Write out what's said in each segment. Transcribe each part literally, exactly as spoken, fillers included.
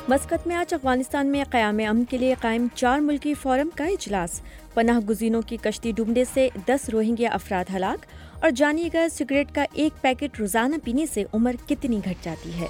Muscat میں آج افغانستان میں قیام امن کے لیے قائم چار ملکی فورم کا اجلاس۔ پناہ گزینوں کی کشتی ڈوبنے سے دس روہنگیا افراد ہلاک، اور جانیے گا سگریٹ کا ایک پیکٹ روزانہ پینے سے عمر کتنی گھٹ جاتی ہے۔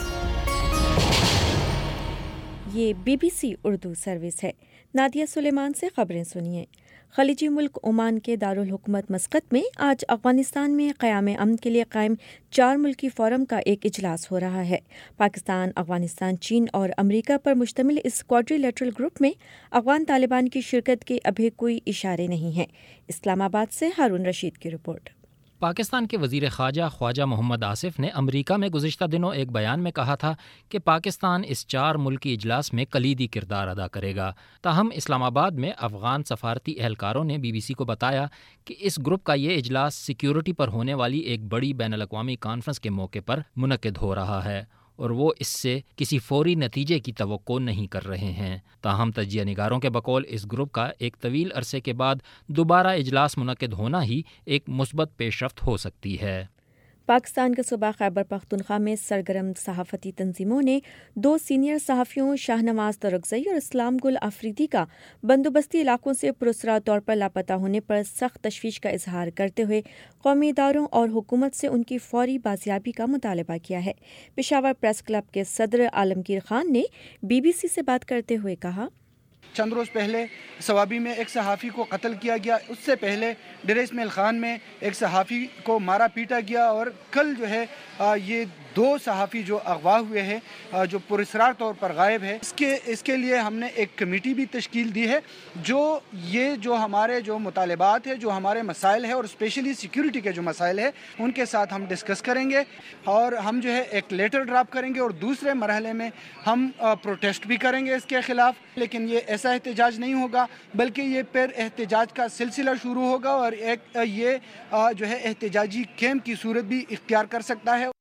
یہ B B C Urdu service ہے۔ نادیہ سلیمان سے خبریں سنیے۔ خلیجی ملک عمان کے دارالحکومت مسقط میں آج افغانستان میں قیام امن کے لیے قائم چار ملکی فورم کا ایک اجلاس ہو رہا ہے۔ پاکستان، افغانستان، چین اور امریکہ پر مشتمل اس کوادری لیٹرل گروپ میں افغان طالبان کی شرکت کے ابھی کوئی اشارے نہیں ہیں۔ اسلام آباد سے ہارون رشید کی رپورٹ۔ پاکستان کے وزیر خارجہ خواجہ محمد آصف نے امریکہ میں گزشتہ دنوں ایک بیان میں کہا تھا کہ پاکستان اس چار ملکی اجلاس میں کلیدی کردار ادا کرے گا۔ تاہم اسلام آباد میں افغان سفارتی اہلکاروں نے بی بی سی کو بتایا کہ اس گروپ کا یہ اجلاس سیکیورٹی پر ہونے والی ایک بڑی بین الاقوامی کانفرنس کے موقع پر منعقد ہو رہا ہے، اور وہ اس سے کسی فوری نتیجے کی توقع نہیں کر رہے ہیں۔ تاہم تجزیہ نگاروں کے بقول اس گروپ کا ایک طویل عرصے کے بعد دوبارہ اجلاس منعقد ہونا ہی ایک مثبت پیش رفت ہو سکتی ہے۔ پاکستان کے صوبہ خیبر پختونخوا میں سرگرم صحافتی تنظیموں نے دو سینئر صحافیوں شاہ نواز ترکزئی اور اسلام گل آفریدی کا بندوبستی علاقوں سے پراسرار طور پر لاپتہ ہونے پر سخت تشویش کا اظہار کرتے ہوئے قومی اداروں اور حکومت سے ان کی فوری بازیابی کا مطالبہ کیا ہے۔ پشاور پریس کلب کے صدر عالمگیر خان نے بی بی سی سے بات کرتے ہوئے کہا، چند روز پہلے صوابی میں ایک صحافی کو قتل کیا گیا، اس سے پہلے ڈیر اسماعیل خان میں ایک صحافی کو مارا پیٹا گیا، اور کل جو ہے یہ دو صحافی جو اغوا ہوئے ہیں جو پراسرار طور پر غائب ہے۔ اس کے اس کے لیے ہم نے ایک کمیٹی بھی تشکیل دی ہے جو یہ جو ہمارے جو مطالبات ہیں، جو ہمارے مسائل ہیں، اور اسپیشلی سیکیورٹی کے جو مسائل ہیں، ان کے ساتھ ہم ڈسکس کریں گے، اور ہم جو ہے ایک لیٹر ڈراپ کریں گے، اور دوسرے مرحلے میں ہم پروٹیسٹ بھی کریں گے اس کے خلاف۔ لیکن یہ ایسا احتجاج نہیں ہوگا، بلکہ یہ پھر احتجاج کا سلسلہ شروع ہوگا، اور ایک یہ جو ہے احتجاجی کیمپ کی صورت بھی اختیار کر سکتا ہے۔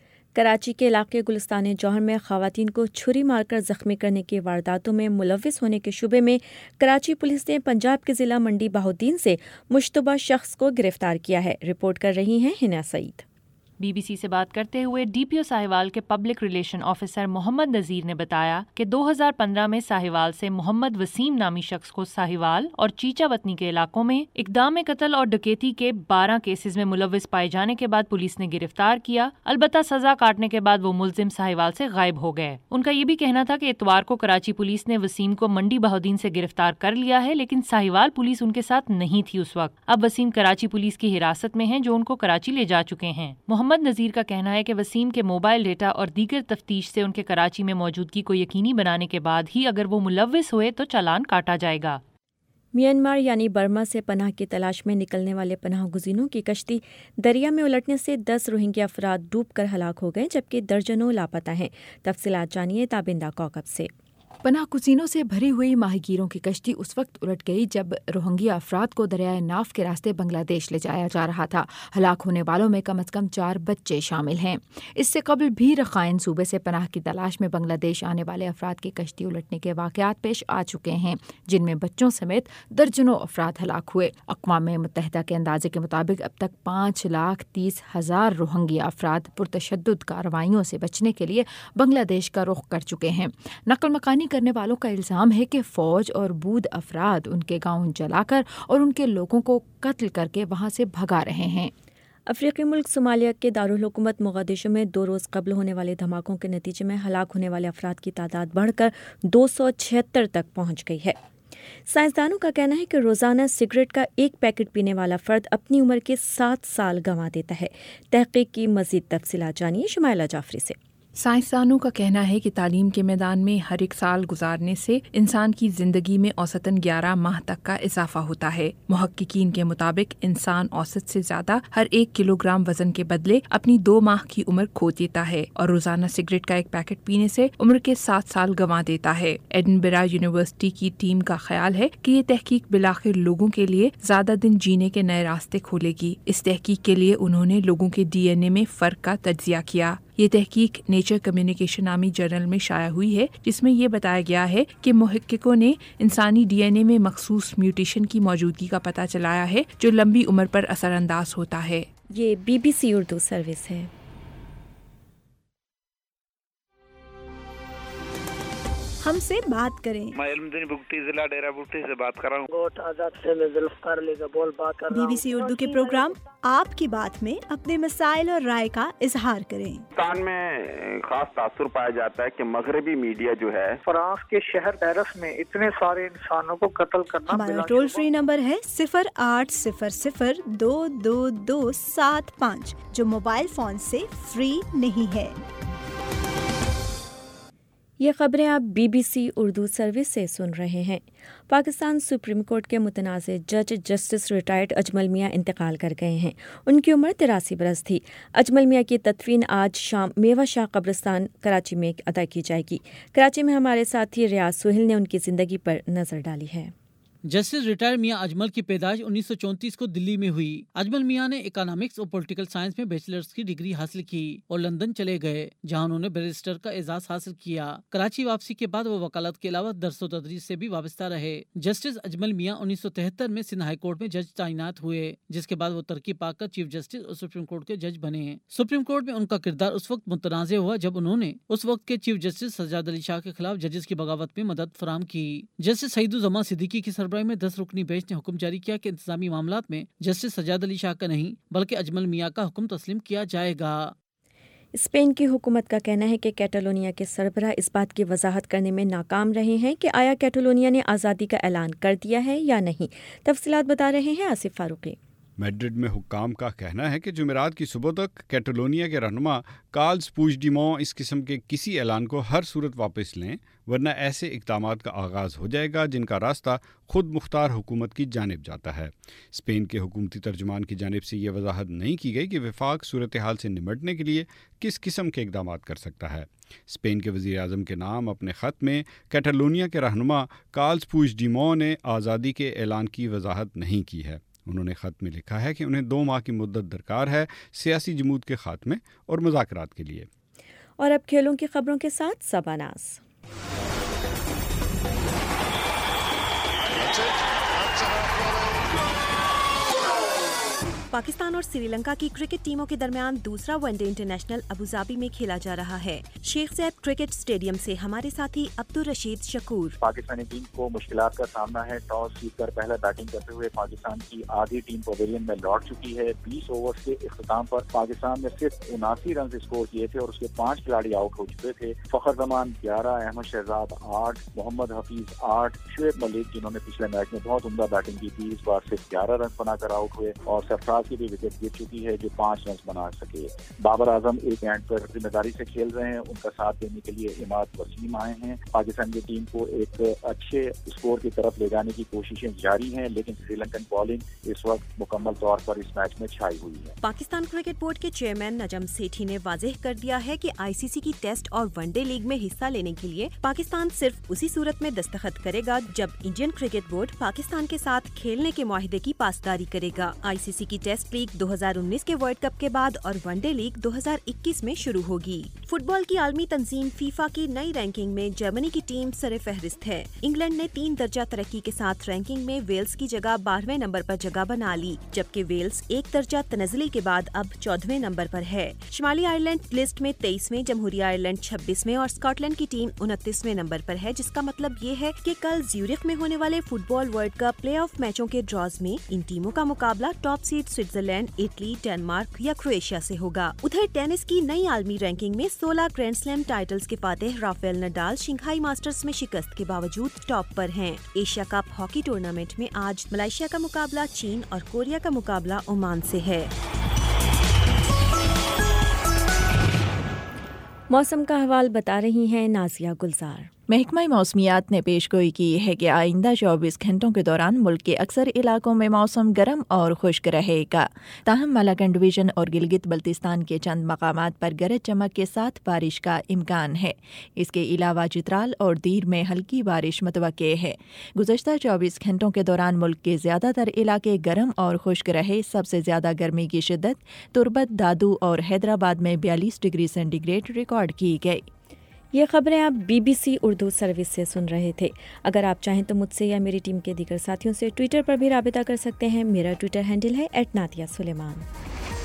کراچی کے علاقے گلستان جوہر میں خواتین کو چھری مار کر زخمی کرنے کی وارداتوں میں ملوث ہونے کے شبے میں کراچی پولیس نے پنجاب کے ضلع منڈی بہاؤالدین سے مشتبہ شخص کو گرفتار کیا ہے۔ رپورٹ کر رہی ہیں ہنا سعید۔ بی بی سی سے بات کرتے ہوئے ڈی پی او ساہیوال کے public relation officer Muhammad Nazir نے بتایا کہ دو ہزار پندرہ میں ساہیوال سے محمد وسیم نامی شخص کو ساہیوال اور چیچا وطنی کے علاقوں میں اقدام قتل اور ڈکیتی کے بارہ کیسز میں ملوث پائے جانے کے بعد پولیس نے گرفتار کیا۔ البتہ سزا کاٹنے کے بعد وہ ملزم ساہیوال سے غائب ہو گئے۔ ان کا یہ بھی کہنا تھا کہ اتوار کو کراچی پولیس نے وسیم کو منڈی بہاؤالدین سے گرفتار کر لیا ہے، لیکن ساہیوال پولیس ان کے ساتھ نہیں تھی اس وقت۔ اب وسیم کراچی پولیس کی حراست میں ہیں، جو ان کو کراچی لے جا چکے ہیں۔ محمد نذیر کا کہنا ہے کہ وسیم کے موبائل ڈیٹا اور دیگر تفتیش سے ان کے کراچی میں موجودگی کو یقینی بنانے کے بعد ہی اگر وہ ملوث ہوئے تو چالان کاٹا جائے گا۔ میانمار یعنی برما سے پناہ کی تلاش میں نکلنے والے پناہ گزینوں کی کشتی دریا میں الٹنے سے دس روہنگیا افراد ڈوب کر ہلاک ہو گئے، جبکہ درجنوں لاپتہ ہیں۔ تفصیلات جانیے تابندہ کوکب سے۔ پناہ گزینوں سے بھری ہوئی ماہی گیروں کی کشتی اس وقت الٹ گئی جب روہنگیا افراد کو دریائے ناف کے راستے بنگلہ دیش لے جایا جا رہا تھا۔ ہلاک ہونے والوں میں کم از کم چار بچے شامل ہیں۔ اس سے قبل بھی رخائن صوبے سے پناہ کی تلاش میں بنگلہ دیش آنے والے افراد کی کشتی الٹنے کے واقعات پیش آ چکے ہیں، جن میں بچوں سمیت درجنوں افراد ہلاک ہوئے۔ اقوام متحدہ کے اندازے کے مطابق اب تک پانچ لاکھ تیس ہزار روہنگیا افراد پرتشدد کارروائیوں سے بچنے کے لیے بنگلہ دیش کا رخ کر چکے ہیں۔ نقل مکانی کرنے والوں کا الزام ہے کہ فوج اور بود افراد ان کے گاؤں جلا کر اور ان کے لوگوں کو قتل کر کے وہاں سے بھگا رہے ہیں۔ افریقی ملک صومالیہ کے دارالحکومت مغادیشو میں دو روز قبل ہونے والے دھماکوں کے نتیجے میں ہلاک ہونے والے افراد کی تعداد بڑھ کر دو سو چھہتر تک پہنچ گئی ہے۔ سائنسدانوں کا کہنا ہے کہ روزانہ سگریٹ کا ایک پیکٹ پینے والا فرد اپنی عمر کے سات سال گنوا دیتا ہے۔ تحقیق کی مزید تفصیلات جانیے شمائلہ جعفری سے۔ سائنسدانوں کا کہنا ہے کہ تعلیم کے میدان میں ہر ایک سال گزارنے سے انسان کی زندگی میں اوسطاً گیارہ ماہ تک کا اضافہ ہوتا ہے۔ محققین کے مطابق انسان اوسط سے زیادہ ہر ایک کلو گرام وزن کے بدلے اپنی دو ماہ کی عمر کھو دیتا ہے، اور روزانہ سگریٹ کا ایک پیکٹ پینے سے عمر کے سات سال گنوا دیتا ہے۔ ایڈنبرا یونیورسٹی کی ٹیم کا خیال ہے کہ یہ تحقیق بالآخر لوگوں کے لیے زیادہ دن جینے کے نئے راستے کھولے گی۔ اس تحقیق کے لیے انہوں نے لوگوں کے ڈی این اے میں فرق کا تجزیہ کیا۔ یہ تحقیق نیچر کمیونیکیشن نامی جرنل میں شائع ہوئی ہے، جس میں یہ بتایا گیا ہے کہ محققوں نے انسانی ڈی این اے میں مخصوص میوٹیشن کی موجودگی کا پتہ چلایا ہے جو لمبی عمر پر اثر انداز ہوتا ہے۔ یہ B B C Urdu service ہے۔ ہم سے بات کریں۔ میں علمدین بگٹی ضلع ڈیرہ بگٹی سے بات کر رہا ہوں۔ گوٹ آزاد سے میں ذوالفقار علی کا بول بات کر رہا ہوں۔ بی بی سی اردو کے پروگرام آپ کی بات میں اپنے مسائل اور رائے کا اظہار کریں۔ پاکستان میں خاص تاثر پایا جاتا ہے کہ مغربی میڈیا جو ہے فرانس کے شہر پیرس میں اتنے سارے انسانوں کو قتل کرنا۔ ہمارا ٹول فری نمبر ہے صفر آٹھ صفر صفر دو دو دو سات پانچ جو موبائل فون سے فری نہیں ہے۔ یہ خبریں آپ B B C Urdu service سے سن رہے ہیں۔ پاکستان سپریم کورٹ کے متنازع جج جسٹس ریٹائرڈ اجمل میاں انتقال کر گئے ہیں۔ ان کی عمر تراسی برس تھی۔ اجمل میاں کی تدفین آج شام میوہ شاہ قبرستان کراچی میں ادا کی جائے گی۔ کراچی میں ہمارے ساتھی ریاض سہیل نے ان کی زندگی پر نظر ڈالی ہے۔ جسٹس ریٹائر میاں اجمل کی پیدائش انیس سو چونتیس کو دلی میں ہوئی۔ اجمل میاں نے اکنامکس اور پولیٹیکل سائنس میں بیچلرز کی ڈگری حاصل کی اور لندن چلے گئے جہاں انہوں نے بیرسٹر کا اعزاز حاصل کیا۔ کراچی واپسی کے بعد وہ وکالت کے علاوہ درس و تدریس سے بھی وابستہ رہے۔ جسٹس اجمل میاں انیس سو تہتر میں سندھ ہائی کورٹ میں جج تعینات ہوئے جس کے بعد وہ ترقی پا کر چیف جسٹس اور سپریم کورٹ کے جج بنے۔ سپریم کورٹ میں ان کا کردار اس وقت متنازع ہوا جب انہوں نے اس وقت کے چیف جسٹس سجاد علی شاہ کے خلاف ججز کی بغاوت میں مدد فراہم کی۔ جسٹس سعید الزمان صدیقی کی سربراہی میں دس رکنی بینچ نے حکم جاری کیا کہ انتظامی معاملات میں جسٹس سجاد علی شاہ کا نہیں بلکہ اجمل میاں کا حکم تسلیم کیا جائے گا۔ اسپین کی حکومت کا کہنا ہے کہ کیٹالونیا کے سربراہ اس بات کی وضاحت کرنے میں ناکام رہے ہیں کہ آیا کیٹالونیا نے آزادی کا اعلان کر دیا ہے یا نہیں۔ تفصیلات بتا رہے ہیں آصف فاروقی۔ میڈرڈ میں حکام کا کہنا ہے کہ جمعرات کی صبح تک کیٹالونیا کے رہنما کارلس پوچڈیمون اس قسم کے کسی اعلان کو ہر صورت واپس لیں ورنہ ایسے اقدامات کا آغاز ہو جائے گا جن کا راستہ خود مختار حکومت کی جانب جاتا ہے۔ اسپین کے حکومتی ترجمان کی جانب سے یہ وضاحت نہیں کی گئی کہ وفاق صورتحال سے نمٹنے کے لیے کس قسم کے اقدامات کر سکتا ہے۔ اسپین کے وزیر اعظم کے نام اپنے خط میں کیٹالونیا کے رہنما کارلس پوچڈیمون نے آزادی کے اعلان کی وضاحت نہیں کی ہے۔ انہوں نے خط میں لکھا ہے کہ انہیں دو ماہ کی مدت درکار ہے سیاسی جمود کے خاتمے اور مذاکرات کے لیے۔ اور اب کھیلوں کی خبروں کے ساتھ سباناز۔ پاکستان اور سری لنکا کی کرکٹ ٹیموں کے درمیان دوسرا ون ڈے انٹرنیشنل ابوظہبی میں کھیلا جا رہا ہے۔ شیخ زیب کرکٹ اسٹیڈیم سے ہمارے ساتھی عبدالرشید شکور۔ پاکستانی ٹیم کو مشکلات کا سامنا ہے۔ ٹاس جیت کر پہلے بیٹنگ کرتے ہوئے پاکستان کی آدھی ٹیم پویلین میں لوٹ چکی ہے۔ بیس اوورز کے اختتام پر پاکستان نے صرف اناسی رنز اسکور کیے تھے اور اس کے پانچ کھلاڑی آؤٹ ہو چکے تھے۔ فخر زمان گیارہ، احمد شہزاد آٹھ، محمد حفیظ آٹھ، شعیب ملک جنہوں نے پچھلے میچ میں بہت عمدہ بیٹنگ کی تھی اس بار صرف گیارہ رنز بنا کر آؤٹ ہوئے اور سرفراز کی بھی وکٹ گر چکی ہے جو پانچ رنز بنا سکے۔ بابر اعظم ایک اینڈ پر ذمہ داری سے کھیل رہے ہیں، ان کا ساتھ دینے کے لیے اماد وسیم آئے ہیں۔ پاکستان کی ٹیم کو ایک اچھے اسکور کی طرف لے جانے کی کوششیں جاری ہیں لیکن سری لنکن بالنگ اس وقت مکمل طور پر اس میچ میں چھائی ہوئی ہے۔ پاکستان کرکٹ بورڈ کے چیئرمین نجم سیٹھی نے واضح کر دیا ہے کہ آئی سی سی کی ٹیسٹ اور ون ڈے لیگ میں حصہ لینے کے لیے پاکستان صرف اسی صورت میں دستخط کرے گا جب انڈین کرکٹ بورڈ پاکستان کے ساتھ کھیلنے کے معاہدے کی پاسداری کرے گا۔ آئی سی سی کی ٹیسٹ لیگ دو ہزار انیس کے ورلڈ کپ کے بعد اور ون ڈے لیگ دو ہزار اکیس میں شروع ہوگی۔ فٹ بال کی عالمی تنظیم فیفا کی نئی رینکنگ میں جرمنی کی ٹیم سر فہرست ہے۔ انگلینڈ نے تین درجہ ترقی کے ساتھ رینکنگ میں ویلز کی جگہ بارہویں نمبر پر جگہ بنا لی جبکہ ویلز ایک درجہ تنزلی کے بعد اب چودہویں نمبر پر ہے۔ شمالی آئرلینڈ لسٹ میں تیئیسویں، جمہوری آئرلینڈ چھبیسویں اور اسکاٹ لینڈ کی ٹیم انتیسویں نمبر پر ہے جس کا مطلب یہ ہے کہ کل زیورخ میں ہونے والے football world cup playoff میچوں کے ڈراز میں ان ٹیموں کا مقابلہ top seed Switzerland, Italy, Denmark یا کرویشیا سے ہوگا۔ ادھر ٹینس کی نئی عالمی رینکنگ میں سولہ گرینڈ سلیم ٹائٹلز کے فاتح رافیل نڈال شنگھائی ماسٹرز میں شکست کے باوجود ٹاپ پر ہیں۔ ایشیا کپ ہاکی ٹورنامنٹ میں آج ملائیشیا کا مقابلہ چین اور کوریا کا مقابلہ عمان سے ہے۔ موسم کا حوال بتا رہی ہیں نازیہ گلزار۔ محکمہ موسمیات نے پیش گوئی کی ہے کہ آئندہ چوبیس گھنٹوں کے دوران ملک کے اکثر علاقوں میں موسم گرم اور خشک رہے گا، تاہم مالاکنڈ ڈویژن اور گلگت بلتستان کے چند مقامات پر گرج چمک کے ساتھ بارش کا امکان ہے۔ اس کے علاوہ چترال اور دیر میں ہلکی بارش متوقع ہے۔ گزشتہ چوبیس گھنٹوں کے دوران ملک کے زیادہ تر علاقے گرم اور خشک رہے۔ سب سے زیادہ گرمی کی شدت تربت، دادو اور حیدرآباد میں بیالیس ڈگری سینٹی گریڈ ریکارڈ کی گئی۔ یہ خبریں آپ B B C Urdu service سے سن رہے تھے۔ اگر آپ چاہیں تو مجھ سے یا میری ٹیم کے دیگر ساتھیوں سے ٹویٹر پر بھی رابطہ کر سکتے ہیں۔ میرا ٹویٹر ہینڈل ہے ایٹ نادیہ سلیمان۔